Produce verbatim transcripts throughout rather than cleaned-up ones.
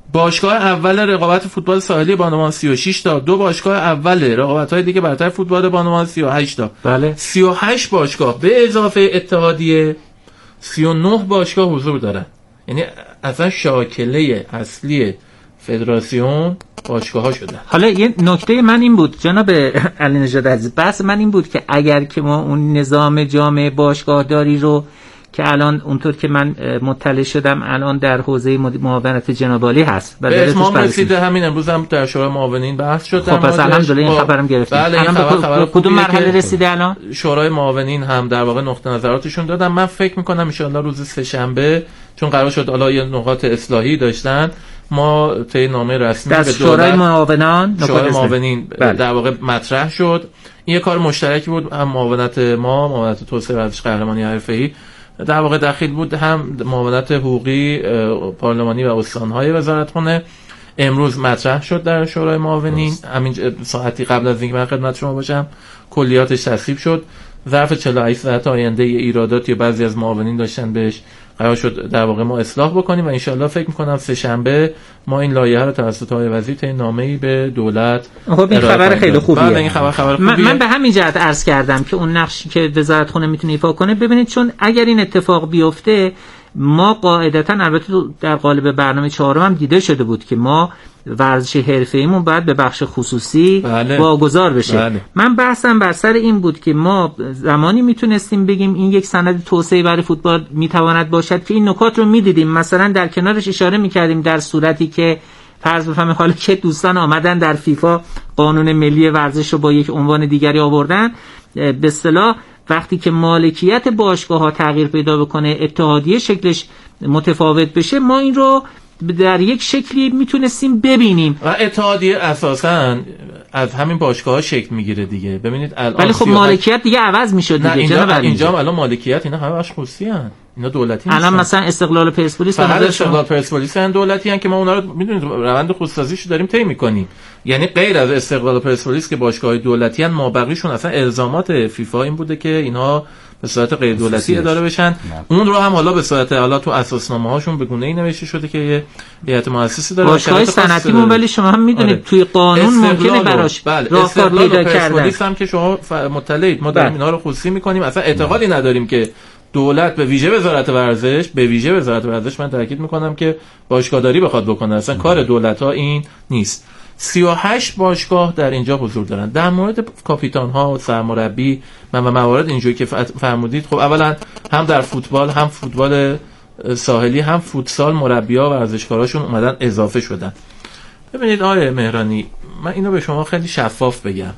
باشگاه اول رقابت فوتبال ساحلی بانوان سی و شش تا، دو باشگاه اول رقابت‌های دیگه برتر فوتبال بانوان سی و هشت تا. بله. سی و هشت باشگاه به اضافه اتحادیه سی و نه باشگاه حضور دارن. یعنی اصلا شاکله اصلی فدراسیون باشگاه ها شدن. حالا یه نکته من این بود جناب علی نژاد عزیز، بحث من این بود که اگر که ما اون نظام جامع باشگاه داری رو که الان اونطور که من مطلع شدم الان در حوزه معاونت جناب عالی هست و به اتمام رسیده، همین امروز هم در شورای معاونین بحث شد. خب پس الحمدلله این خبرم گرفتیم. بله این خبر خبر کدوم مرحله رسیده الان؟ شورای معاونین هم در واقع نقطه نظراتشون دادن. من فکر می‌کنم ان شاءالله روز سه شنبه، چون قرار شد حالا یه نقاط اصلاحی داشتن، ما طی نامه رسمی به شورای معاونان شورای معاونین در واقع مطرح شد. این یه کار مشترکی بود، هم معاونت ما، معاونت توسعه ورزش قهرمانی حرفه‌ای در واقع داخل بود، هم معاونت حقوقی پارلمانی و استان‌های وزارتخانه. امروز مطرح شد در شورای معاونین، همین ساعتی قبل از اینکه من خدمت شما باشم کلیاتش تصویب شد. ظرف چهل و هشت ساعت آینده ایراداتی بعضی از معاونین داشتن بهش قرار شد در واقع ما اصلاح بکنیم و انشالله فکر میکنم سه شنبه ما این لایحه رو توسط آقای وزیر تا نامه‌ای به دولت. خب این خبر خیلی خوبیه. بله این خبر خبر خوبیه. من, من به همین جهت عرض کردم که اون نقشی که وزارتخانه میتونه ایفا کنه، ببینید چون اگر این اتفاق بیفته ما قاعدتاً، البته در قالب برنامه چهارم هم دیده شده بود که ما ورزش حرفه‌ایمون باید به بخش خصوصی بله. واگذار بشه. بله. من بحثم بر سر این بود که ما زمانی میتونستیم بگیم این یک سند توسعه برای فوتبال میتواند باشد که این نکات رو میدیدیم، مثلا در کنارش اشاره میکردیم در صورتی که فرض بفهمیم حالا که دوستان آمدن در فیفا قانون ملی ورزش رو با یک عنوان دیگری آوردن، به اصطلاح وقتی که مالکیت باشگاه ها تغییر پیدا بکنه، اتحادیه شکلش متفاوت بشه، ما این رو در یک شکلی میتونستیم ببینیم و اتحادیه اساساً از همین باشگاه ها شکل میگیره دیگه. ببینید الان ولی خب مالکیت دیگه عوض میشد دیگه. اینجا اینجا الان مالکیت اینا همه خصوصی ان، اینا دولتی نیستن. الان مثلا استقلال پرسپولیس و استقلال پرسپولیس ان دولتی ان که ما اونا رو میدونید روند خودسازیشو داریم طی میکنیم. یعنی غیر از استقلال پرسپولیس که باشگاه دولتی ان، ما بقیشون اصلا الزامات فیفا این بوده که اینها به صورت غیر دولتی اداره بشن. اون رو هم حالا به صورت حالا تو اساسنامه هاشون به گونه‌ای نوشته شده که یه هیئت مؤسسه داره. باشگاه صنعتیمون ولی شما هم میدونید آره. توی قانون ممکنه براش راهکار پیدا کردن. پلیس هم که شما مطلعید، ما داریم اینا رو خصوصی می‌کنیم، اصلا اعتقادی نداریم که دولت به ویژه وزارت ورزش به ویژه وزارت ورزش من تاکید می‌کنم که باشگاهداری بخواد بکنه، اصلا کار دولت‌ها این نیست. سی و هشت باشگاه در اینجا حضور دارن. در مورد کاپیتان ها و سرمربی من و موارد اینجوری که فرمودید، خب اولا هم در فوتبال، هم فوتبال ساحلی، هم فوتسال مربی‌ها و ورزشکاراشون اومدن اضافه شدن. ببینید آقای مهرانی، من اینو به شما خیلی شفاف بگم،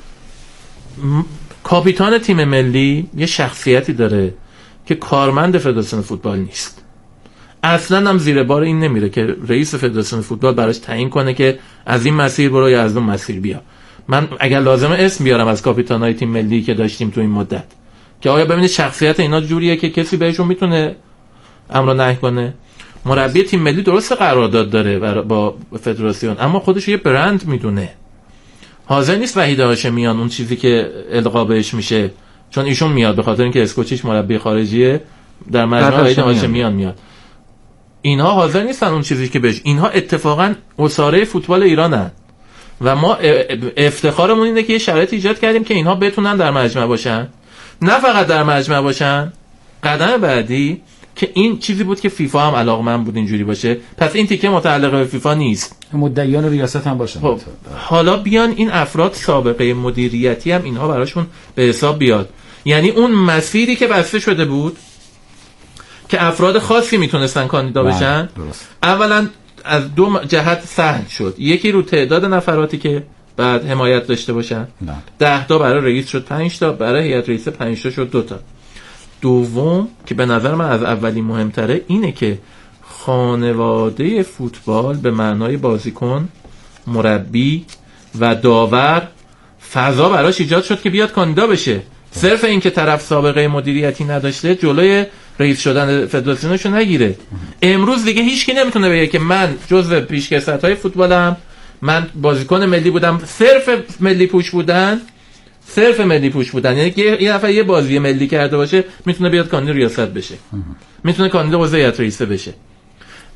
کاپیتان تیم ملی یه شخصیتی داره که کارمند فدراسیون فوتبال نیست. اصلا هم زیر بار این نمیره که رئیس فدراسیون فوتبال براش تعیین کنه که از این مسیر برو یا از اون مسیر بیا. من اگر لازمه اسم بیارم از کاپیتانای تیم ملی که داشتیم تو این مدت که آیا ببینید شخصیت اینا جوریه که کسی بهشون میتونه امر و نهی کنه. مربی تیم ملی درست قرارداد داره با فدراسیون، اما خودش یه برند میدونه. حاضر نیست وحید هاشمیان اون چیزی که القا بهش میشه، چون ایشون میاد به خاطر اینکه اسکوچیش مربی خارجیه، در مجمع وحید هاشمیان میاد. اینها حاضر نیستن اون چیزی که بهش، اینها اتفاقا اساره فوتبال ایرانن و ما افتخارمون اینه که یه شرایط ایجاد کردیم که اینها بتونن در مجمع باشن. نه فقط در مجمع باشن، قدم بعدی که این چیزی بود که فیفا هم علاقمند بود اینجوری باشه، پس این تیکه متعلق به فیفا نیست، مدعیان ریاست هم باشن. خب حالا بیان این افراد سابقه مدیریتی هم اینها براشون به حساب بیاد. یعنی اون مسیری که بسته شده بود که افراد خاصی میتونستن کاندیدا بشن، اولا از دو جهت سهل شد. یکی رو تعداد نفراتی که بعد حمایت داشته باشن، ده تا برای رئیس شد پنج تا، برای هیئت رئیسه پنج تا شد دو تا. دوم که به نظر من از اولی مهمتره اینه که خانواده فوتبال به معنای بازیکن، مربی و داور فضا براش ایجاد شد که بیاد کاندیدا بشه. صرف این که طرف سابقه مدیریتی نداشته جلوی رئیس شدن فدراسیونشو نگیره. امروز دیگه هیچکی نمیتونه بگه که من جزو پیشکسوت‌های فوتبالم، من بازیکن ملی بودم، صرف ملی پوش بودن، صرف ملی پوش بودن، یعنی که یه نفر یه بازی ملی کرده باشه میتونه بیاد کاندید ریاست بشه، میتونه کاندید وزارت رئیسه بشه.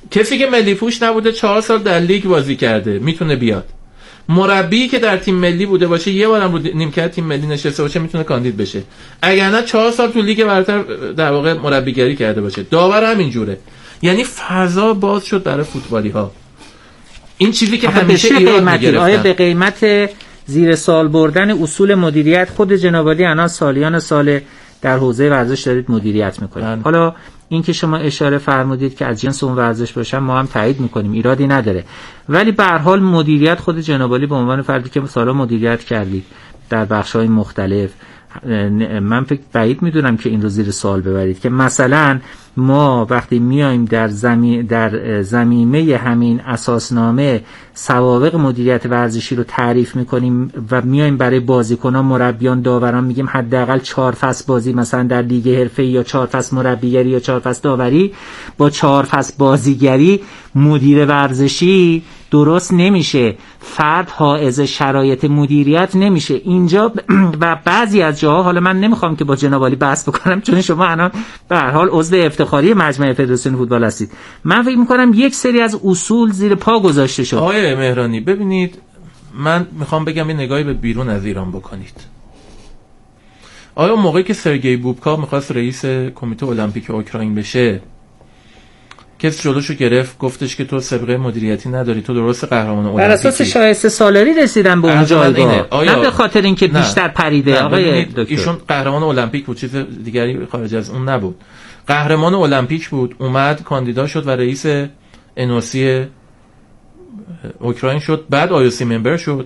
کسی که ملی پوش نبوده چهار سال در لیگ بازی کرده میتونه بیاد. مربی که در تیم ملی بوده باشه یه بارم رو نیمکت تیم ملی نشسته باشه میتونه کاندید بشه. اگر نه چهار سال تو لیگ برتر در واقع مربیگری کرده باشه. داور همین جوره. یعنی فضا باز شد برای فوتبالی ها. این چیزی که همیشه ایران میگرفتن. آیا به قیمت زیر سال بردن اصول مدیریت خود جناب عالی الان سالیان سال در حوزه ورزش دارید مدیریت میکنید؟ حالا این که شما اشاره فرمودید که از جنس اون ورزش باشن ما هم تایید میکنیم، ایرادی نداره، ولی به هر حال مدیریت خود جناب عالی به عنوان فردی که سالا مدیریت کردید در بخش‌های مختلف، من فکر بعید میدونم که این رو زیر سوال ببرید که مثلا ما وقتی میایم در زمین در زمینه همین اساسنامه سوابق مدیریت ورزشی رو تعریف میکنیم و میایم برای بازیکنان، مربیان، داوران میگیم حداقل چهار فصل بازی مثلا در لیگ حرفه‌ای یا چهار فصل مربیگری یا چهار فصل داوری، با چهار فصل بازیگری مدیر ورزشی درست نمیشه، فرد حائز شرایط مدیریت نمیشه اینجا. و بعضی از جاها، حالا من نمیخوام که با جناب عالی بحث بکنم چون شما الان به هر حال عضو افتخاری مجمع فدراسیون فوتبال هستید، من فکر میکنم یک سری از اصول زیر پا گذاشته شد. آقای مهرانی ببینید، من میخوام بگم یه نگاهی به بیرون از ایران بکنید. آیا موقعی که سرگئی بوبکا میخواست رئیس کمیته المپیک اوکراین بشه، کسی جلوشو گرفت گفتش که تو سابقه مدیریتی نداری، تو درست قهرمان المپیکی؟ بر اساس شایسته سالاری رسیدن به اون جایگاه، نه به خاطر اینکه بیشتر پریده. آقای دکتر ایشون قهرمان المپیک بود، چیز دیگری خارج از اون نبود. قهرمان المپیک بود، اومد کاندیدا شد و رئیس انوسی اوکراین شد، بعد آیوسی ممبر شد،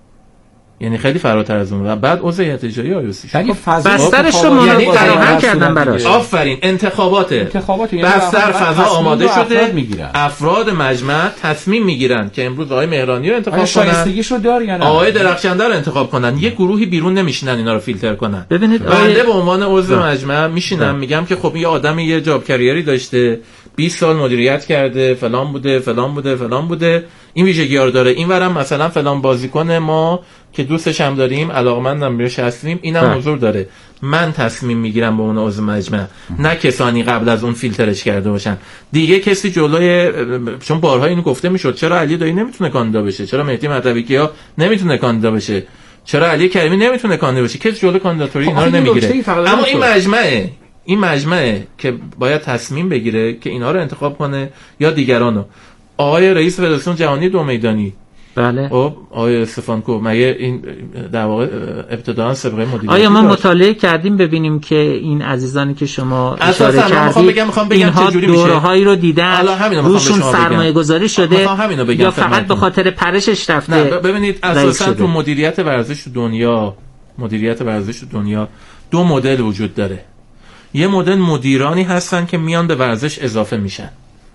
یعنی خیلی فراتر از اون، و بعد عضو هیئت اجرایی آیوسی شد. بسترش رو یعنی فراهم کردن براش. آفرین. انتخابات انتخابات یعنی بستر فضا آماده شده، افراد, افراد مجمع تصمیم میگیرن که امروز آقای مهرانی رو انتخاب کنن، شایستگیشو داره یا نه، آقای درخشنده رو انتخاب کنن. یه گروهی بیرون نمیشینن اینا رو فیلتر کنن. ببینید بنده به عنوان عضو مجمع میشینم میگم که خب یه آدمی یه جاب کریری داشته، بیست سال مدیریت کرده، فلان بوده فلان بوده فلان بوده، این ویژگی‌ها رو داره. اینورم مثلا فلان بازیکن ما که دوستش هم داریم، علاقمندم بهش هستیم، اینم حضور داره. من تصمیم میگیرم به اون عضو مجمع، نه کسانی قبل از اون فیلترش کرده باشن. دیگه کسی جلوی، چون بارها اینو گفته میشد چرا علی دایی نمیتونه کاندیدا بشه، چرا مهدی مطلبی کیا نمیتونه کاندیدا بشه، چرا علی کریمی نمیتونه کاندیدا بشه، کسی جلوی کاندیداتوری اینا رو نمیگیره. اما این مجمعه این مجمعه که باید تصمیم بگیره که اینا رو انتخاب کنه یا دیگرانو. آقای رئیس فدراسیون جهانی دو میدانی، بله، خب آقای استفانکو، مگه این در واقع ابتداً سابقه مدیریتی آیا ما داشت؟ مطالعه کردیم ببینیم که این عزیزانی که شما اشاره کردید اینها دوره‌هایی رو دیدن، روشون سرمایه گذاری شده یا فقط به خاطر پرشش رفته؟ نه ببینید اساساً تو مدیریت ورزش دنیا مدیریت ورزش دنیا دو مدل وجود داره. یه مدل مدیرانی هستن که میان به ورزش اضافه میشن،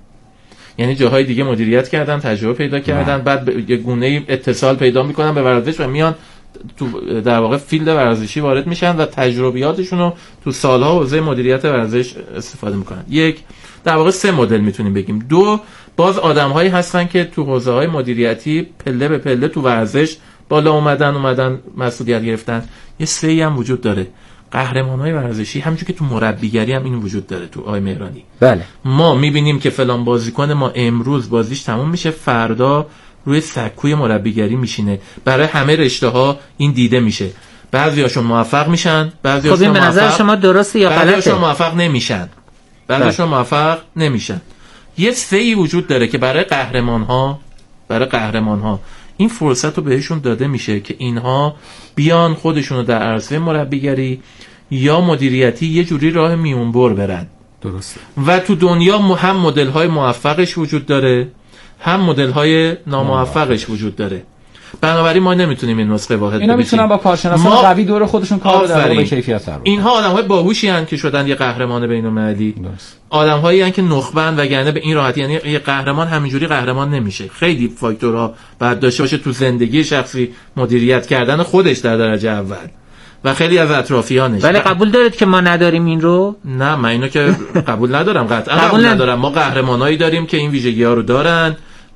یعنی جاهای دیگه مدیریت کردن، تجربه پیدا کردن، بعد یه گونه اتصال پیدا میکنن به ورزش و میان تو در واقع فیلد ورزشی وارد میشن و تجربیاتشون رو تو سالها حوزه مدیریت ورزش استفاده میکنن. یک در واقع سه مدل میتونیم بگیم. دو باز آدم‌هایی هستن که تو حوزه‌های مدیریتی پله به پله تو ورزش بالا اومدن اومدن مسئولیت گرفتن. یه سه‌ای هم وجود داره، قهرمانای ورزشی، همونجوری که تو مربیگری هم این وجود داره. تو آقای مهرانی بله ما میبینیم که فلان بازیکن ما امروز بازیش تموم میشه، فردا روی سکوی مربیگری میشینه، برای همه رشته ها این دیده میشه. بعضیاشون موفق میشن، بعضیاشون خب این به نظر شما درسته یا غلطه؟ بعضیاشون موفق نمیشن بعضیاشون موفق نمیشن. یه سه‌ای وجود داره که برای قهرمان ها برای قهرمان ها این فرصت رو بهشون داده میشه که اینها بیان خودشونو در عرصه مربیگری یا مدیریتی یه جوری راه میونبر برن. درسته. و تو دنیا هم مدل های موفقش وجود داره، هم مدل های ناموفقش وجود داره. بنابراین ما نمیتونیم این نسخه واحد اینا میتونن با کارشناسان ما... قوی دور خودشون کار در به کیفیت تر. اینها آدم‌های باهوشی ان که شدن یه قهرمان بین‌المللی. آدم‌هایی ان که نخبه‌اند، وگرنه به این راحتی، یعنی یه قهرمان همینجوری قهرمان نمیشه. خیلی فاکتورها باید داشته باشه تو زندگی شخصی، مدیریت کردن خودش در درجه اول و خیلی از اطرافیانش. ولی قبول دارید که ما نداریم این رو؟ نه من اینو که قبول ندارم، قطعا قبول, قبول ندارم. ما قهرمانایی داریم که این ویژگی‌ها رو دارن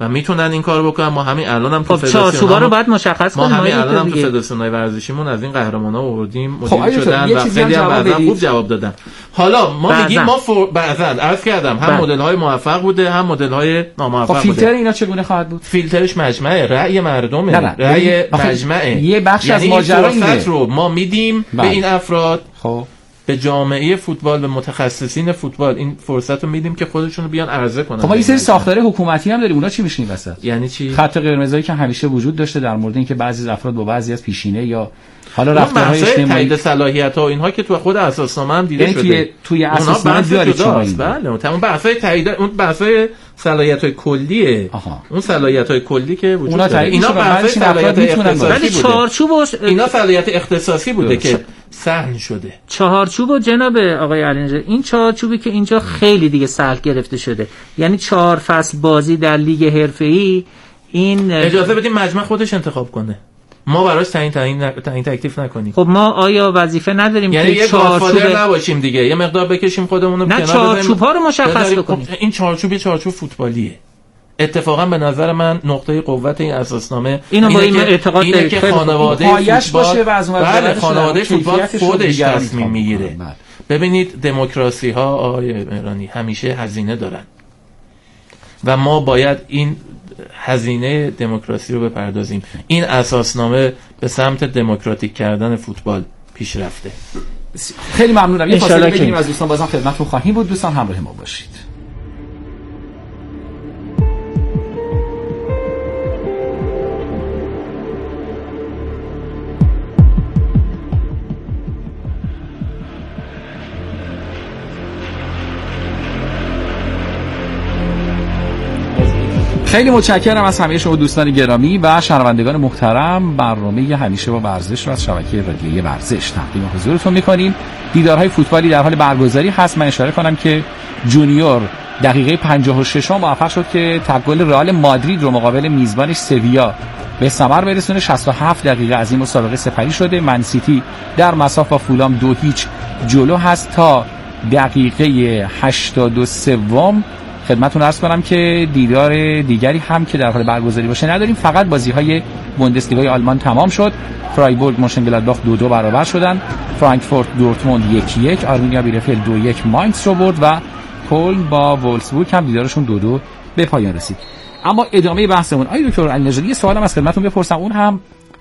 و میتونن این کارو بکنن. ما همین الان هم تو خب چارچوبا رو باید مشخص کنیم. ما همین الان هم تو فدراسیون‌های ورزشیمون از این قهرمانا آوردیم، مدیر خب شدن و خیلی هم بعضا خوب جواب دادن. حالا ما بعضن. میگیم ما فر... بعضا عرض کردم هم مدل‌های موفق بوده هم مدل‌های ناموفق خب بوده. فیلتر اینا چگونه خواهد بود؟ فیلترش مجمع رأی مردمه، رأی مجمع. یه بخش یعنی از ماجرا اینه رو ما میدیم به این افراد، خب به جامعه فوتبال، به متخصصین فوتبال این فرصت رو میدیم که خودشون رو بیان عرضه کنن. خب ما یه سری ساختار حکومتی هم داریم، اونا چی میشین وسط؟ یعنی چی؟ خط قرمزایی که همیشه وجود داشته در مورد اینکه بعضی از افراد با بعضی از پیشینه یا حالا رفتارهای اجتماعی، تایید صلاحیت‌ها و اینها که تو خود اساسنامه هم دیده یعنی شده. توی توی اساسنامه دارید شما این. بله، اون بحث‌های تایید، اون بحث‌های صلاحیت‌های کلیه. آها. اون صلاحیت‌های کلی که وجود داره. اینا بحث‌های صلاحیت اختصاصی ولی چارچوب اینا صلاحیت اختصاصی بوده که سهل شده. چهارچوب جناب آقای علی‌نژاد، این چهارچوبی که اینجا خیلی دیگه سهل گرفته شده، یعنی چهار فصل بازی در لیگ حرفه‌ای، این اجازه بدیم مجمع خودش انتخاب کنه، ما براش تعیین تعیین تعیین تکلیف نکنیم. خب ما آیا وظیفه نداریم یعنی که چارچوب نباشیم دیگه، یه مقدار بکشیم خودمون رو کنار، نه چارچوب‌ها رو مشخص بکنیم. این چارچوب چارچوب فوتبالیه. اتفاقا به نظر من نقطه قوت این اساسنامه اینو با این اعتقاد اینه که خانواده فوتبال، بله خانواده فوتبال خودش تصمیم میگیره. ببینید دموکراسی ها آقای مهرانی همیشه هزینه دارن و ما باید این هزینه دموکراسی رو بپردازیم. این اساسنامه به سمت دموکراتیک کردن فوتبال پیش رفته. خیلی ممنونم. یه فاصله بگیریم از دوستان، بازم خدمتتون خواهیم بود. دوستان همراه ما باشید. خیلی متشکرم از همه شما دوستان گرامی و شنوندگان محترم. برنامه همیشه با ورزش رو از شبکه رادیویی ورزش تقدیم حضورتون می‌کنیم. دیدارهای فوتبالی در حال برگزاری هست. من اشاره کنم که جونیور دقیقه پنجاه و شش موفق شد که تک گل رئال مادرید رو مقابل میزبانش سویا به ثمر برسونه. شصت و هفت دقیقه از این مسابقه سپری شده. من سیتی در مساف با فولام دو هیچ جلو هست تا دقیقه هشتاد و سه. خدمتتون عرض کنم که دیدار دیگری هم که در حال برگزاری باشه نداریم. فقط بازی‌های بوندسلیگای آلمان تمام شد. فرایبورگ مونشنگلادباخ دو دو برابر شدن. فرانکفورت دورتموند یک یک، آرمینیا بیرفلد دو یک ماینز رو برد و کلن با وولفسبورگ هم دیدارشون دو دو به پایان رسید. اما ادامه بحثمون، آقای دکتر علی‌نژادی، یه سوالم از خدمتتون بپرسم، اون هم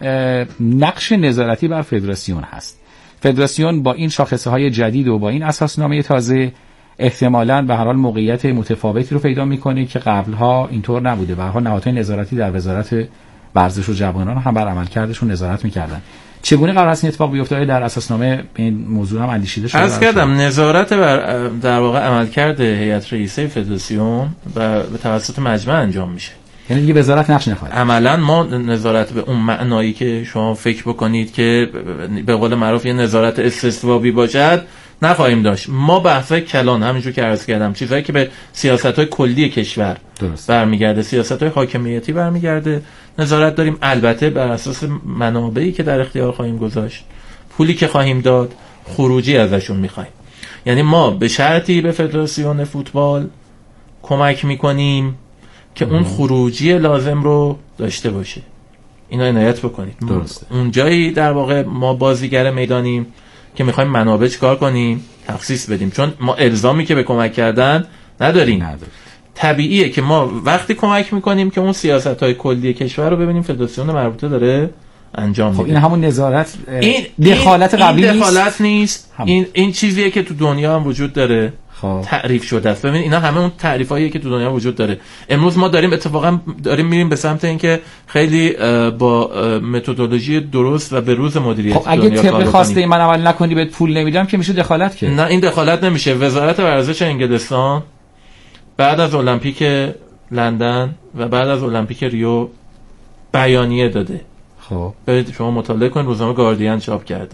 نقش نظارتی بر فدراسیون هست. فدراسیون با این شاخصه‌های جدید و با این اساسنامه تازه احتمالاً به هر حال موقعیت متفاوتی رو پیدا می‌کنه که قبل‌ها اینطور نبوده. به هر حال نهادهای نظارتی در وزارت ورزش و جوانان هم بر عملکردشون نظارت می‌کردن. چگونه قرار است این اتفاق بیفته؟ در اساسنامه این موضوع هم اندیشیده شده. عرض کردم نظارت بر در واقع عملکرد هیئت رئیسه فدراسیون و به توسط مجمع انجام میشه. یعنی دیگه وزارت نقش نخواهد. عملاً ما نظارت به اون معنایی که شما فکر بکنید که به قول معروف یه نظارت استثوابی باشد نخواهیم داشت. ما بحثای کلان، همینجور که عرض کردم، چیزایی که به سیاست‌های کلی کشور درست برمیگرده، سیاست‌های حاکمیتی برمیگرده، نظارت داریم. البته بر اساس منابعی که در اختیار خواهیم گذاشت، پولی که خواهیم داد، خروجی ازشون می‌خوایم. یعنی ما به شرطی به فدراسیون فوتبال کمک می‌کنیم که اون خروجی لازم رو داشته باشه. اینا عنایت بکنید. درسته. اون جایی در واقع ما بازیگر میدانیم که میخوایم منابع چیکار کنیم، تخصیص بدیم، چون ما الزامی که به کمک کردن نداریم. نداریم. طبیعیه که ما وقتی کمک میکنیم که اون سیاست‌های کلی کشور رو ببینیم فدراسیون مربوطه داره انجام میده. خب این همون نظارت، این دخالت قبلی نیست. این دخالت نیست. این این چیزیه که تو دنیا هم وجود داره. خب. تعریف شده است. ببین اینا همه اون تعریفاییه که تو دنیا وجود داره. امروز ما داریم اتفاقا داریم میریم به سمت اینکه خیلی با متدولوژی درست و به روز مدیریت خب اگه طبق خواسته من عمل نکنی بهت پول نمیدم که میشه دخالت که. نه این دخالت نمیشه. وزارت ورزش انگلستان بعد از المپیک لندن و بعد از المپیک ریو بیانیه داده. خب برید شما مطالعه کنید، روزنامه گاردین چاپ کرده.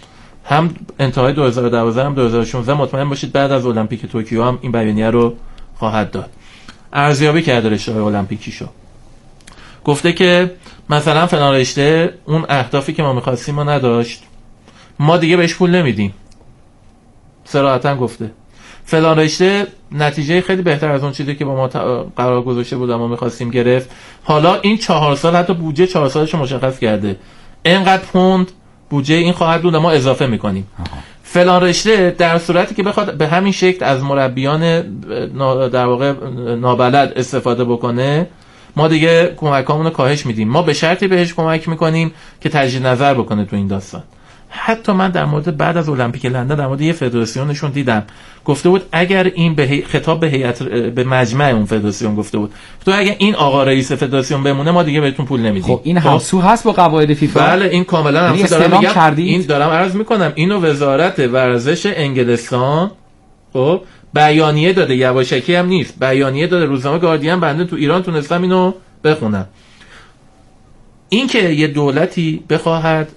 هم انتهای دو هزار و دوازده هم دو هزار و شانزده مطمئن باشید بعد از المپیک توکیو هم این بیانیه رو خواهد داد. ارزیابی کرده رشته المپیکیشو، گفته که مثلا فلان رشته اون اهدافی که ما می‌خواستیم ما نداشت، ما دیگه بهش پول نمیدیم. صراحتاً گفته فلان رشته نتیجه خیلی بهتر از اون چیزی که با ما قرار گذاشته بود ما می‌خواستیم گرفت. حالا این چهار سال حتی بودجه چهار سالش رو مشخص کرده، اینقدر پوند بودجه این خواهد بود ما اضافه می‌کنیم. فلان رشته در صورتی که بخواد به همین شکل از مربیان در واقع نابلد استفاده بکنه، ما دیگه کمکامون رو کاهش میدیم. ما به شرطی بهش کمک میکنیم که تجدید نظر بکنه تو این داستان. حتی من در مورد بعد از المپیک لندن در مورد یه فدراسیونشون دیدم گفته بود اگر این به هی... خطاب به هیئت به مجمع اون فدراسیون گفته بود تو اگر این آقا رئیس فدراسیون بمونه ما دیگه بهتون پول نمیدیم. خب این همسو هست با قواعد فیفا؟ بله این کاملا همسو دارم میگم. این دارم عرض میکنم اینو وزارت ورزش انگلستان خب بیانیه داده، یواشکی هم نیست، بیانیه داده، روزنامه گاردین بنده تو ایران تونستم اینو بخونم. این که یه دولتی بخواهد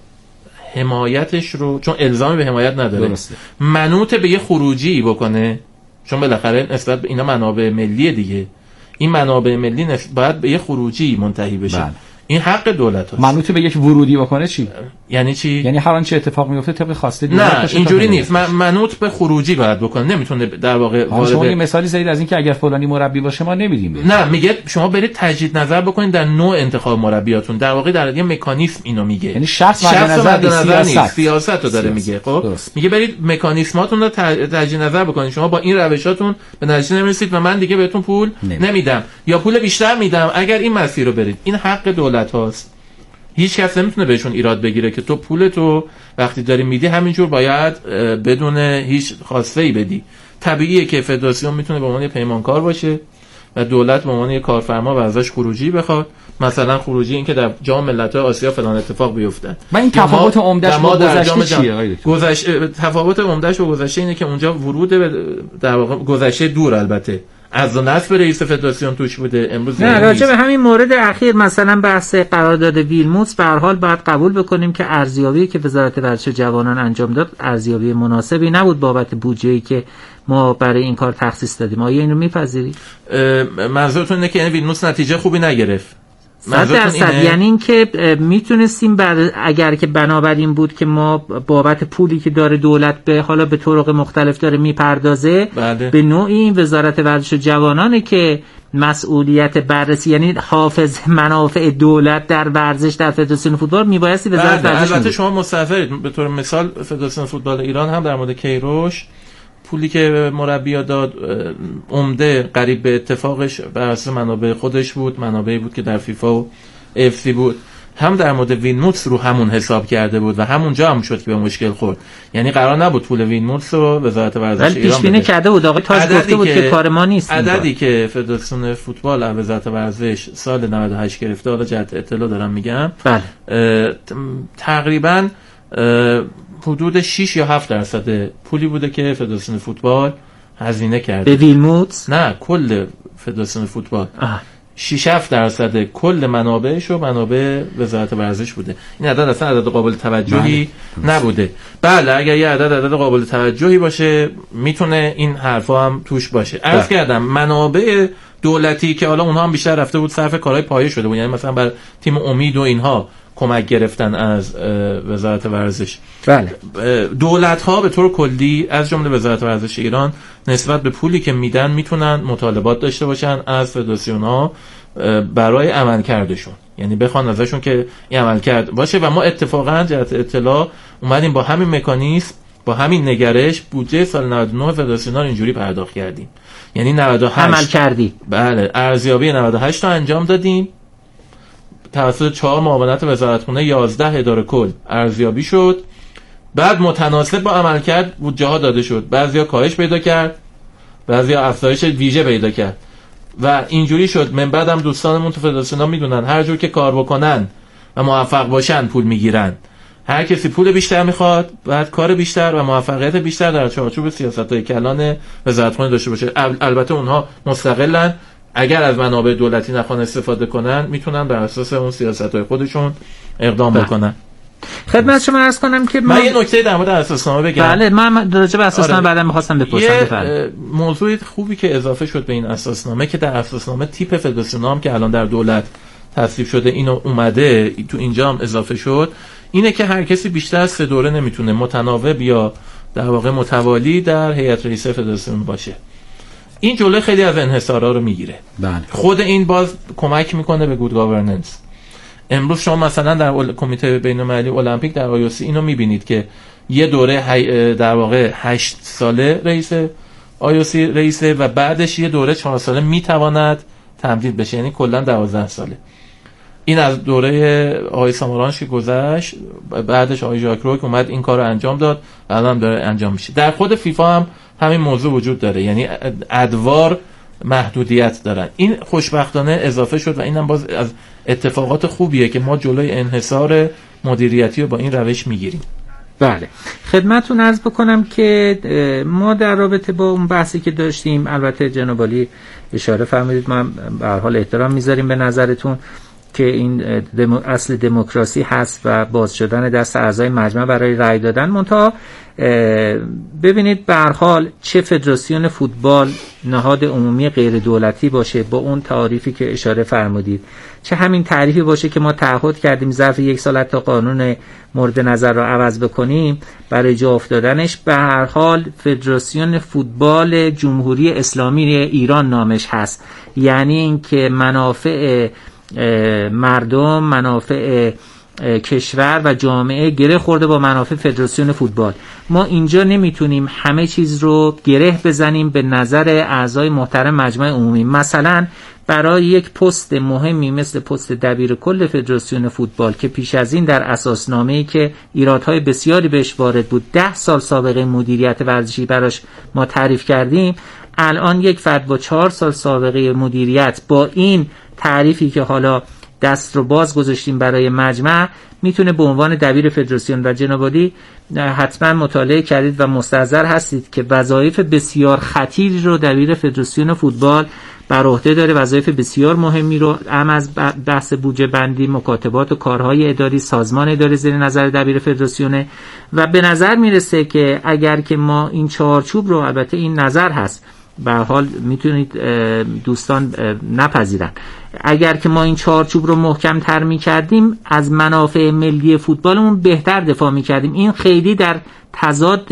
حمایتش رو، چون الزامی به حمایت نداره، درسته، منوط به یه خروجی بکنه، چون بالاخره نسبت به اینا منابع ملی دیگه، این منابع ملی باید به یه خروجی منتهی بشه. بله. این حق دولت هست. منوط به یک ورودی بکنه چی؟ یعنی چی؟ یعنی هر آنچه اتفاق میفته طبق خواسته دولت. نه اینجوری نیست، منوط به خروجی باید بکنه، نمیتونه در واقع وارد. شما یه مثالی زدید از این که اگر فلانی مربی باشه ما نمیدیم بید. نه میگه شما برید تجدید نظر بکنید در نوع انتخاب مربیاتون، در واقع در یه مکانیزم اینو میگه، یعنی شخص مد نظر نیست، سیاست رو داره میگه. خب میگه برید مکانیزماتون رو تجدید نظر بکنید، شما با این روشاتون به نتیجه نمیرسید و من دیگه بهتون پول نمیدم یا پول بیشتر میدم اگر این مسیر رو برید. این حق دولت هاست، هیچ کس نمیتونه بهشون ایراد بگیره که تو پولتو وقتی داری میدی همینجور باید بدون هیچ خواسته‌ای بدی. طبیعیه که فدراسیون میتونه به عنوان پیمانکار باشه و دولت به عنوان کارفرما و ازش خروجی بخواد، مثلا خروجی این که در جام ملت‌های آسیا فلان اتفاق بیفته. و این تفاوت عمدهش با گذشته چیه؟ گذشته تفاوت عمدهش با گذشته اینه که اونجا ورود در واقع گذشته دور البته از نصب رئیس فدراسیون توش بوده. امروز نه راجع به همین مورد اخیر مثلا بحث قرارداد ویلموتس به هر حال باید قبول بکنیم که ارزیابی که وزارت ورزش جوانان انجام داد ارزیابی مناسبی نبود بابت بودجه‌ای که ما برای این کار تخصیص دادیم. آیا اینو میپذیرید؟ منظورتون اینه که یعنی ویلموتس نتیجه خوبی نگرفت؟ صد درصد، یعنی این که میتونستیم بعد اگر که بنابراین بود که ما بابت پولی که داره دولت به حالا به طرق مختلف داره میپردازه بله. به نوعی این وزارت ورزش جوانانه که مسئولیت بررسی یعنی حافظ منافع دولت در ورزش در فدراسیون فوتبال میبایستی وزارت بله. ورزش. البته شما مستحضرید به طور مثال فدراسیون فوتبال ایران هم در مورد کیروش پولی که مربی داد عمده قریب به اتفاقش بر اساس منابع خودش بود، منابعی بود که در فیفا و اف سی بود، هم در مورد ویلموتس رو همون حساب کرده بود و همونجا هم شد که به مشکل خورد. یعنی قرار نبود پول ویلموتس رو وزارت ورزش ایران پیش بینی کرده بود، آقای تاج گفته بود که کار ما نیست. عددی که فدراسیون فوتبال از وزارت ورزش سال نود و هشت گرفته، حالا جهت اطلاع دارم میگم، بله تقریبا حدود شش یا هفت درصد پولی بوده که فدراسیون فوتبال هزینه کرده به ویلموتس. نه کل فدراسیون فوتبال آه. شش هفت درصد کل منابعش و منابع وزارت ورزش بوده. این عدد اصلا عدد قابل توجهی بله. نبوده. بله اگر یه عدد عدد قابل توجهی باشه میتونه این حرفا هم توش باشه. عرض کردم منابع دولتی که حالا اونها هم بیشتر رفته بود صرف کارهای پایه شده بود، یعنی مثلا بر تیم امید و اینها کمک گرفتن از وزارت ورزش. بله. دولت ها به طور کلی از جمله وزارت ورزش ایران نسبت به پولی که میدن میتونن مطالبات داشته باشن از فدراسیون ها برای عملکردشون، یعنی بخوان ازشون که این عملکرد باشه. و ما اتفاقا جهت اطلاع اومدیم با همین مکانیزم با همین نگرش بودجه سال نود و نه فدراسیون ها اینجوری پرداخت کردیم، یعنی نود و هشت عمل کردی. بله ارزیابی نود و هشت تا انجام دادیم توسط چهار معاونت وزارتخونه، یازده اداره کل ارزیابی شد، بعد متناسب با عملکرد بودجه ها داده شد، بعضیا کاهش پیدا کرد، بعضیا افزایش ویژه پیدا کرد و اینجوری شد. من بعدم دوستانمون تو فدراسیون ها میدونن هر جور که کار بکنن و موفق باشن پول میگیرن. هر کسی پول بیشتر میخواد بعد کار بیشتر و موفقیت بیشتر در چارچوب سیاست‌های کلان وزارتخونه داشته باشه. البته اونها مستقلن، اگر از منابع دولتی نخوان استفاده کنن میتونن بر اساس اون سیاست‌های خودشون اقدام بله. بکنن. خدمت شما عرض کنم که من یه نکته در مورد اساسنامه بگم. بله من راجع به اساسنامه آره. بعداً می‌خواستم بپرسم. یه موضوع خوبی که اضافه شد به این اساسنامه که در اساسنامه تیپ فدراسیون هم که الان در دولت تصویب شده اینو اومده تو اینجا هم اضافه شد، اینه که هر کسی بیشتر از سه دوره نمیتونه متناوب یا در واقع متوالی در هیئت رئیسه فدراسیون باشه. این جلوی خیلی از انحصارا رو میگیره. بله. خود این باز کمک میکنه به گود گاورننس. امروز شما مثلا در کمیته بین‌المللی المپیک در آی او سی اینو میبینید که یه دوره در واقع هشت ساله رئیس آی او سی رئیسه و بعدش یه دوره چهار ساله میتواند تمدید بشه، یعنی کلا دوازده ساله. این از دوره آقای سامارانش که گذشت، بعدش آقای ژاک روک اومد این کار رو انجام داد و الان داره انجام میشه. در خود فیفا هم همین موضوع وجود داره، یعنی ادوار محدودیت دارن. این خوشبختانه اضافه شد و اینم باز از اتفاقات خوبیه که ما جلوی انحصار مدیریتی رو با این روش میگیریم. بله، خدمتتون عرض بکنم که ما در رابطه با اون بحثی که داشتیم، البته جناب عالی اشاره فرمودید، ما به هر حال احترام میذاریم به نظرتون که این دمو اصل دموکراسی هست و باز شدن دست اعضای مجمع برای رأی دادن. منتها ببینید به هر حال چه فدراسیون فوتبال نهاد عمومی غیر دولتی باشه با اون تعریفی که اشاره فرمودید، چه همین تعریفی باشه که ما تعهد کردیم ظرف یک سال تا قانون مورد نظر رو عوض بکنیم برای جا افتادنش، به هر حال فدراسیون فوتبال جمهوری اسلامی ایران نامش هست. یعنی اینکه منافع مردم، منافع کشور و جامعه گره خورده با منافع فدراسیون فوتبال. ما اینجا نمیتونیم همه چیز رو گره بزنیم به نظر اعضای محترم مجمع عمومی. مثلا برای یک پست مهمی مثل پست دبیر کل فدراسیون فوتبال که پیش از این در اساسنامه‌ای که ایرادهای بسیاری بهش وارد بود ده سال سابقه مدیریت ورزشی براش ما تعریف کردیم، الان یک فرد با چهار سال سابقه مدیریت با این تعریفی که حالا دست رو باز گذاشتیم برای مجمع میتونه به عنوان دبیر فدراسیون، و جناب عالی حتما مطالعه کردید و مستحضر هستید که وظایف بسیار خطیری رو دبیر فدراسیون فوتبال بر عهده داره، وظایف بسیار مهمی رو، هم از بحث بودجه بندی، مکاتبات و کارهای اداری، سازمان اداری زیر نظر دبیر فدراسیونه. و به نظر میرسه که اگر که ما این چارچوب رو، البته این نظر هست به هر حال میتونید دوستان نپذیرن، اگر که ما این چارچوب رو محکم تر میکردیم از منافع ملی فوتبالمون بهتر دفاع میکردیم. این خیلی در تضاد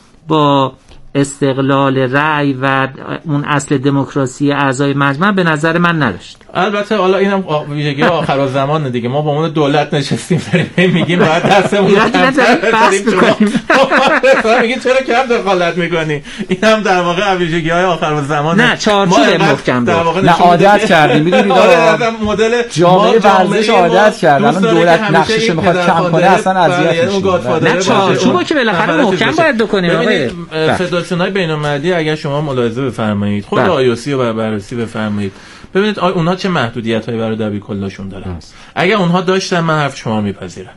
با استقلال رأی و اون اصل دموکراسی اعضای مجمع به نظر من نداشت. البته حالا اینم ویژگی آخر الزمان دیگه، ما با اون دولت نشستیم داریم میگیم باید دستمون رو کنیم، میگیم چرا کم دخالت میکنی. اینم در واقع ویژگی‌های آخر الزمان. نه چارچوب محکم در واقع نه عادت کردیم، میدونید مدل جامعه ورزش عادت کرد، الان دولت نقشش میخواد کم کنه اصلا اذیت میشه. نه چارچوبو که بالاخره محکم باید بکنیم. آقای فدراسیون‌های بین‌المللی اگر شما ملاحظه بفرمایید، خود آی او سی رو بررسی بفرمایید، ببینید اونها چه محدودیت‌هایی برای دبیر کلاشون دارن. اگر اونها داشتن من حرف شما میپذیرم.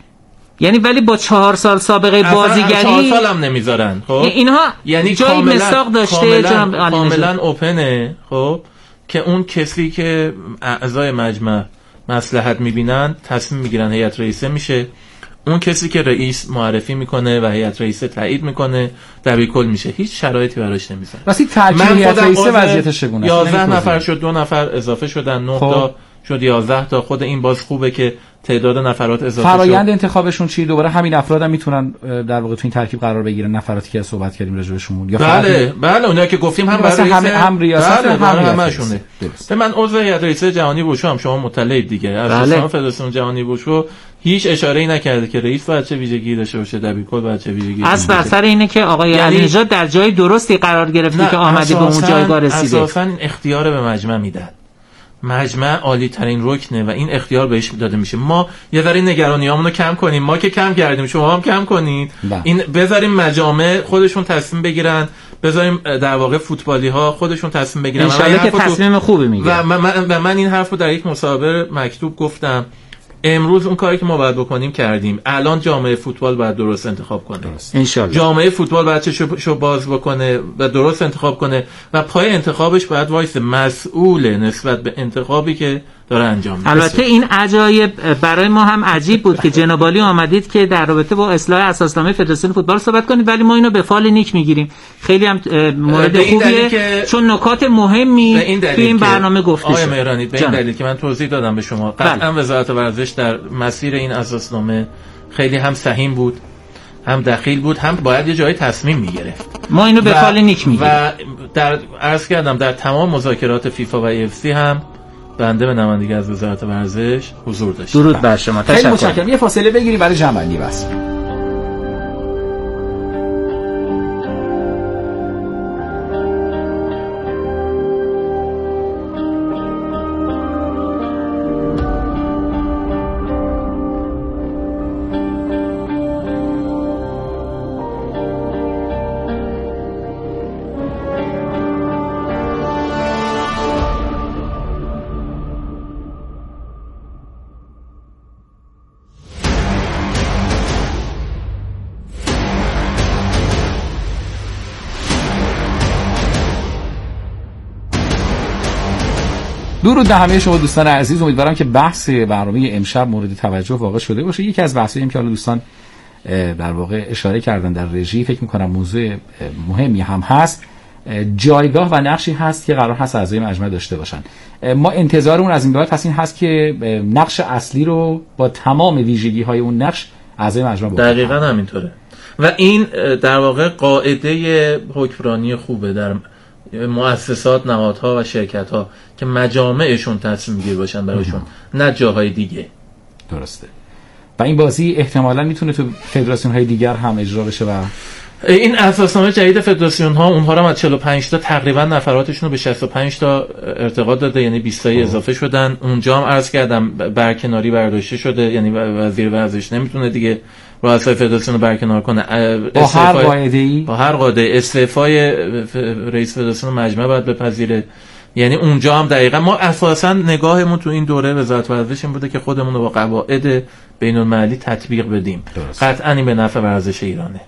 یعنی ولی با چهار سال سابقه بازیگری چهار سال هم نمیذارن. خب اینها یعنی جای مساق داشته جناب کاملا اوپنه. خب که اون کسی که اعضای مجمع مصلحت میبینن تصمیم میگیرن، هیئت رئیسه میشه، اون کسی که رئیس معرفی میکنه و هیئت رئیسه تایید میکنه دبیرکل میشه، هیچ شرایطی براش نمیذاره. واسه ترکیب هیئت رئیسه وضعیتش چگونه است؟ یازده نفر شد، دو نفر اضافه شدن، نه تا شد یازده تا. خود این باز خوبه که تعداد نفرات اضافه شد. فرآیند انتخابشون چی؟ دوباره همین افراد هم میتونن در واقع تو این ترکیب قرار بگیرن، نفراتی که صحبت کردیم راجعشون؟ یا بله بله اونایی که گفتیم هم برای هم هم ریاست بله هم همشونه. به من عضو هیئت رئیسه جهانی بوشو هم شما مطلعید دیگه، از بله. فدراسیون جهانی بوشو هیچ اشاره‌ای نکرده که رئیس باید چه ویژگی داشته باشه، دبیرکل باید چه ویژگی. از بر اینه که آقای یعنی... علی نژاد در جای درستی قرار گرفته که آمده به اون جایگاه رسیده. اساساً اختیار به مجمع میدن. مجمع عالی ترین رکنه و این اختیار بهش داده میشه. ما یه ذره نگرانیامون رو کم کنیم، ما که کم کردیم شما هم کم کنید. این بذاریم مجامع خودشون تصمیم بگیرن، بذاریم در واقع فوتبالی ها خودشون تصمیم بگیرن. ان شاءالله که تصمیم خوبی میگیرن. و من, من, من این حرفو در یک مصاحبه مکتوب گفتم. امروز اون کاری که ما باید بکنیم کردیم. الان جامعه فوتبال باید درست انتخاب کنه. ان شاءالله. جامعه فوتبال باید چه شو باز بکنه و درست انتخاب کنه و پای انتخابش باید وایس مسئول نسبت به انتخابی که داره انجام میده. البته این عجایب برای ما هم عجیب بود که جناب عالی آمدید که در رابطه با اصلاح اساسنامه فدراسیون فوتبال صحبت کنید، ولی ما اینو به فال نیک میگیریم. خیلی هم مورد خوبیه چون نکات مهمی توی این برنامه گفته شد. آقای مهرانی به این دلیل که من توضیح دادم به شما، قطعا وزارت ورزش در مسیر این اساسنامه خیلی هم سهیم بود هم دخیل بود، هم باید یه جایی تصمیم میگرفت. ما اینو به فال نیک میگیم و در عرض کردم در تمام مذاکرات فیفا و ای اف سی هم بنده به نمایندگی از وزارت ورزش حضور داشت. درود بر شما. خیلی متشکرم. یه فاصله بگیریم برای جمع‌بندی بس. درود به همه شما دوستان عزیز، امیدوارم که بحث برنامه امشب مورد توجه واقع شده باشه. یکی از بحثایی که حالا دوستان در واقع اشاره کردن در رژی، فکر می‌کنم موضوع مهمی هم هست، جایگاه و نقشی هست که قرار هست اعضای مجمع داشته باشن. ما انتظارمون از این بعد پس این هست که نقش اصلی رو با تمام ویژگی‌های اون نقش اعضای مجمع بکنن. دقیقاً همینطوره و این در واقع قاعده حکمرانی خوبه در مؤسسات، نهادها و شرکت‌ها که مجامعشون تصمیم می‌گیر باشن براشون، نه جاهای دیگه. درسته. و این بازی احتمالاً میتونه تو فدراسیون‌های دیگر هم اجرا بشه و این اساسنامه جدید فدراسیون‌ها اونها رو از چهل و پنج تا تقریبا نفراتشون رو به شصت و پنج تا ارتقا داده، یعنی بیست تایی اضافه شدن. اونجا هم عرض کردم برکناری برداشته شده، یعنی وزیر ورزش نمیتونه دیگه رؤسای فدراسیون رو برکنار کنه با هر قاعده‌ای، با هر قاعده استعفای رئیس فدراسیون مجمع باید بپذیره. یعنی اونجا هم دقیقاً ما اساساً نگاهمون تو این دوره وزارت ورزش این بوده که خودمون رو با قواعد بین‌المللی تطبیق بدیم. قطعاً این به نفع ورزش ایرانه.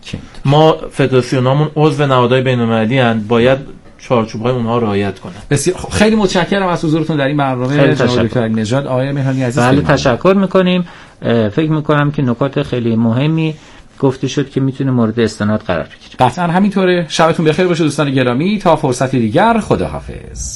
ما فدراسیونامون عضو نهادهای بین‌المللی اند، باید چارچوب‌های اونها رو رعایت کنن. بسیار خیلی متشکرم از حضورتون در این برنامه جناب دکتر نژاد. آقای مهرانی عزیز بله تشکر می‌کنیم. فکر می‌کنم که نکات خیلی مهمی گفته شد که میتونه مورد استناد قرار بگیره. قطعاً همینطوره. شبتون بخیر باشه دوستان گرامی، تا فرصتی دیگر، خداحافظ.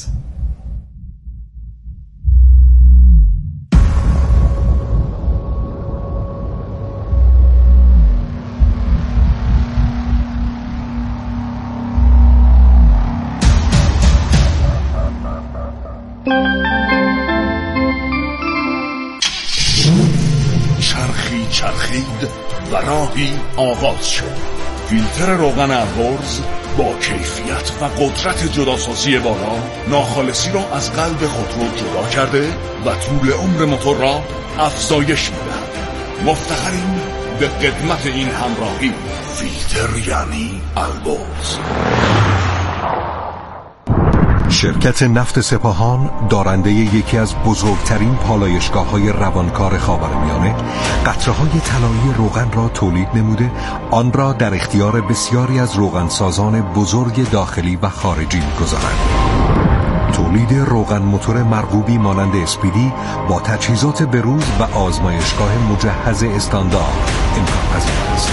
چرخی چرخید و راهی آغاز شد. فیلتر روغن البرز با کیفیت و قدرت جداسازی بالا ناخالصی را از قلب خودرو جدا کرده و طول عمر موتور را افزایش می‌دهد. مفتخریم به قدمت این همراهی. فیلتر یعنی البرز. شرکت نفت سپاهان، دارنده یکی از بزرگترین پالایشگاه‌های روانکار خاورمیانه، قطره‌های طلایی روغن را تولید نموده، آن را در اختیار بسیاری از روغنسازان بزرگ داخلی و خارجی می‌گذارد. تولید روغن موتور مرغوبی مانند اسپیدی با تجهیزات بروز و آزمایشگاه مجهز استاندارد امکان پذیر است.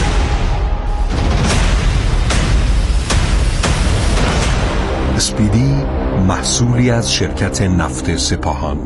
اسپیدی محصولی از شرکت نفت سپاهان.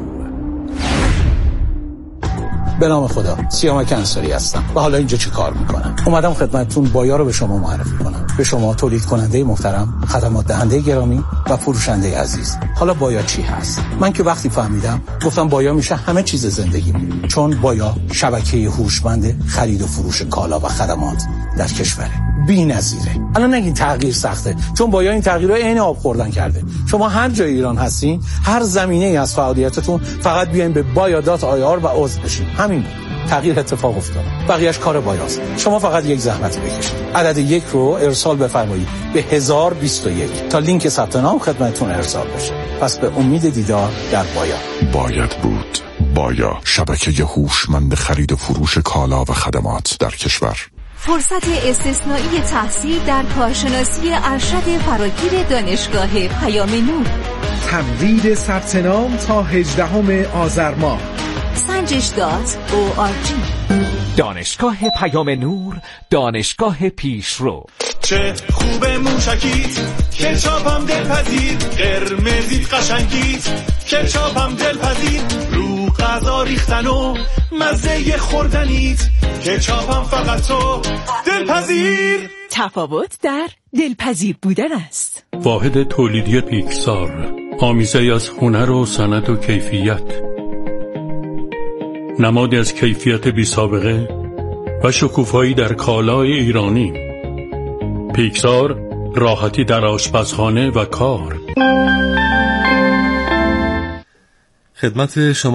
به نام خدا، سیامک انصاری هستم و حالا اینجا چی کار میکنم؟ اومدم خدمتتون بایا رو به شما معرفی کنم، به شما تولید کننده محترم، خدمات دهنده گرامی و فروشنده عزیز. حالا بایا چی هست؟ من که وقتی فهمیدم گفتم بایا میشه همه چیز زندگی، چون بایا شبکه هوشمند خرید و فروش کالا و خدمات در کشوره. بی‌نظیره. الان نگین تغییر سخته، چون بایا این تغییرها عین آب خوردن کرده. شما هر جای ایران هستین، هر زمینه‌ای از فعالیتتون، فقط بیاین به بایا دات آی آر و عضو بشین. همین بود. تغییر اتفاق افتاد. بقیه‌اش کار بایاست. شما فقط یک زحمت بکشید. عدد یک رو ارسال بفرمایید به هزار و بیست و یک تا لینک ثبت نام خدمتتون ارسال بشه. پس به امید دیدار در بایا. باید بود. بایا، شبکه هوشمند خرید و فروش کالا و خدمات در کشور. فرصت استثنایی تحصیل در کارشناسی ارشد فراگیر دانشگاه پیام نور. تمدید ثبت نام تا هجدهم آذر ماه. سنجش دات او آر جی. دانشگاه پیام نور، دانشگاه پیشرو. چه خوبه موشکیت، کچاپم دلپذیر، قرمزیت قشنگیت، کچاپم دلپذیر، رو غذا ریختن و مزه خوردنیت، کچاپم فقط تو دلپذیر. تفاوت در دلپذیر بودن است. واحد تولیدی پیکسار، آمیزه از هنر و صنعت و کیفیت، نمادی از کیفیت بی سابقه و شکوفایی در کالای ایرانی. پیکسار، راحتی در آشپزخانه و کار. خدمت شما